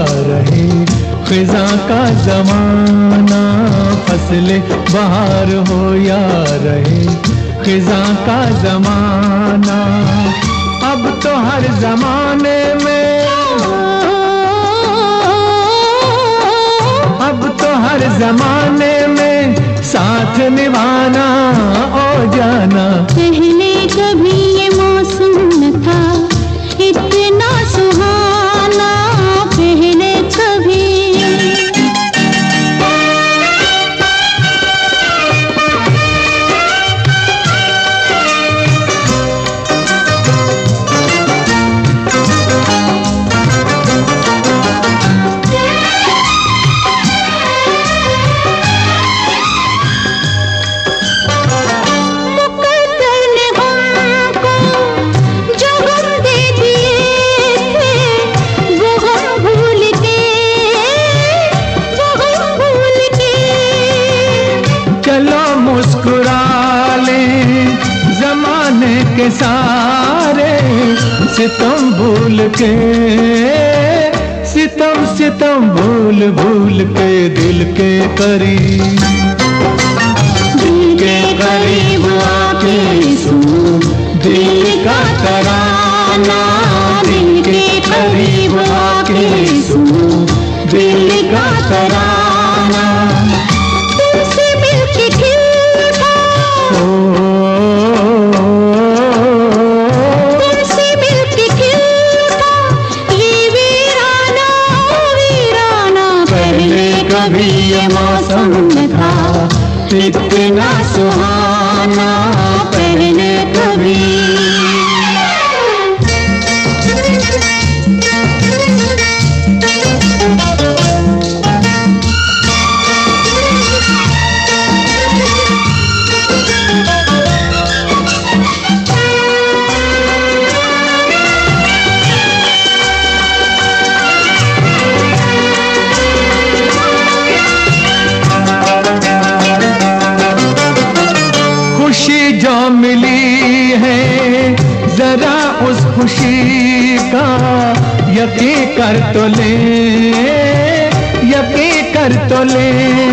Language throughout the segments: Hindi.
रहे खिज़ां का ज़माना, फसले बहार हो या रहे खिज़ां का ज़माना। अब तो हर ज़माने में, अब तो हर ज़माने में साथ निभाना ओ जाना। पहले कभी ये मौसम न था इतना सुहाना, पहले कभी। मुस्कुरा लें ज़माने के सारे सितम भूल के, सितम सितम भूल भूल के दिल के करीब, दिल के करीब आके सुनो दिल का तराना, दिल के करीब आके सुनो दिल का तराना। कभी ये मौसम न था इतना सुहाना, पहले कभी। खुशी जो मिली है जरा उस खुशी का यकीन कर तो ले, यकीन कर तो ले।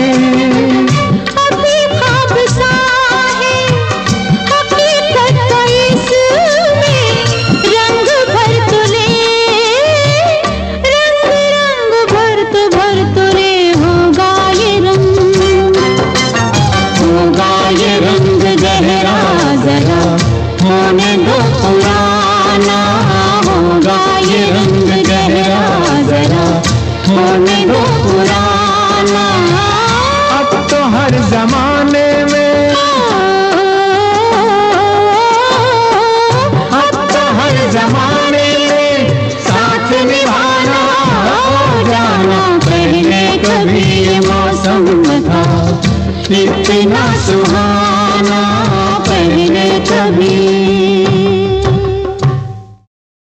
अभी ख्वाब सा है हकीकत तो इसमें, रंग भर तो ले, रंग भर तो ले। होगा ये रंग, होगा ये रंग गहरा जरा होने दो पुराना, होगा ये रंग गहरा जरा होने दो पुराना। अब तो हर जमाने में, अब तो हर जमाने में साथ निभाना हो जाना। पहले कभी ये मौसम न था इतना सुहाना, पहले कभी।